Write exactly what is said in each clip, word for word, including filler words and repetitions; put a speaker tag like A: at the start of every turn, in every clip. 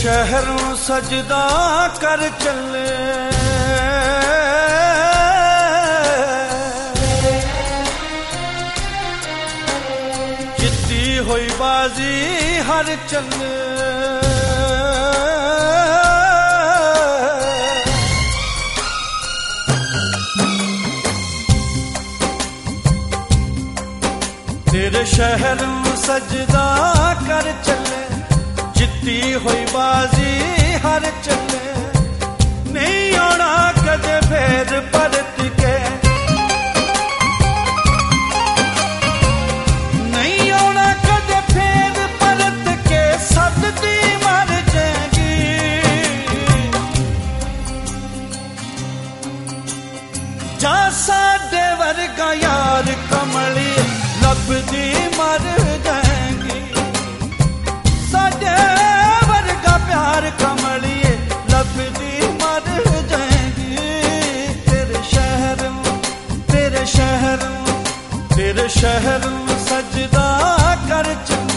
A: शहर सजदा कर चले, जिद्दी हुई बाजी हर चले। तेरे शहर सजदा कर चले, जिद्दी हुई बाजी हर चले। नहीं आना कदे फेर परत के, नहीं आना कदे फेर परत के, सददी मर जाएगी। जा साडे वर्गा यार कमली लभदी मर जाएगी। साडे वर्गा प्यार कमलिए लभदी मर जाएगी। तेरे शहर तेरे शहर तेरे शहर सजदा कर चले।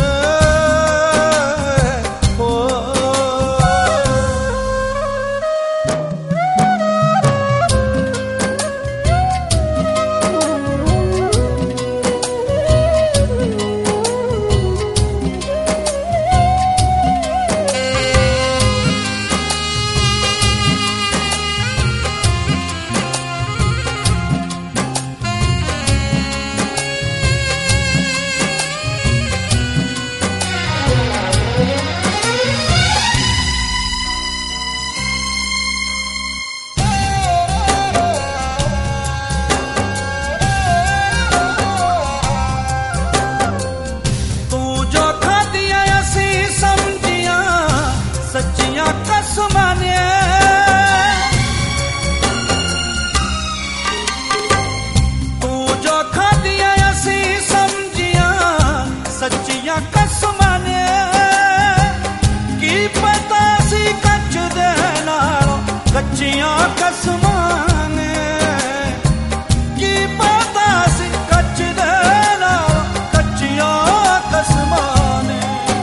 A: कच्चियां कसमां ने की पता सी कच्च देना, कच्चियां कसमां ने।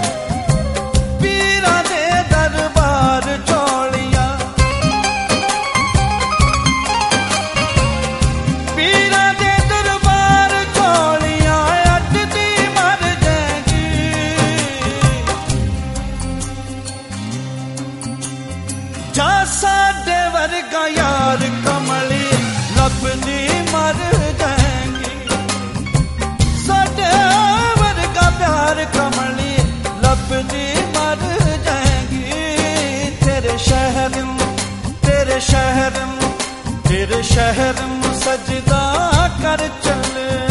A: पीरा दे दरबार चोलियां, पीरा दे दरबार चोलियां अटदी मर जाएगी। जा साडे वर्गा यार कमली लभदी मर जाएगी। साडे वर्गा प्यार कमली लभदी मर जाएगी। तेरे शहर तेरे शहर तेरे शहर सजदा कर चले।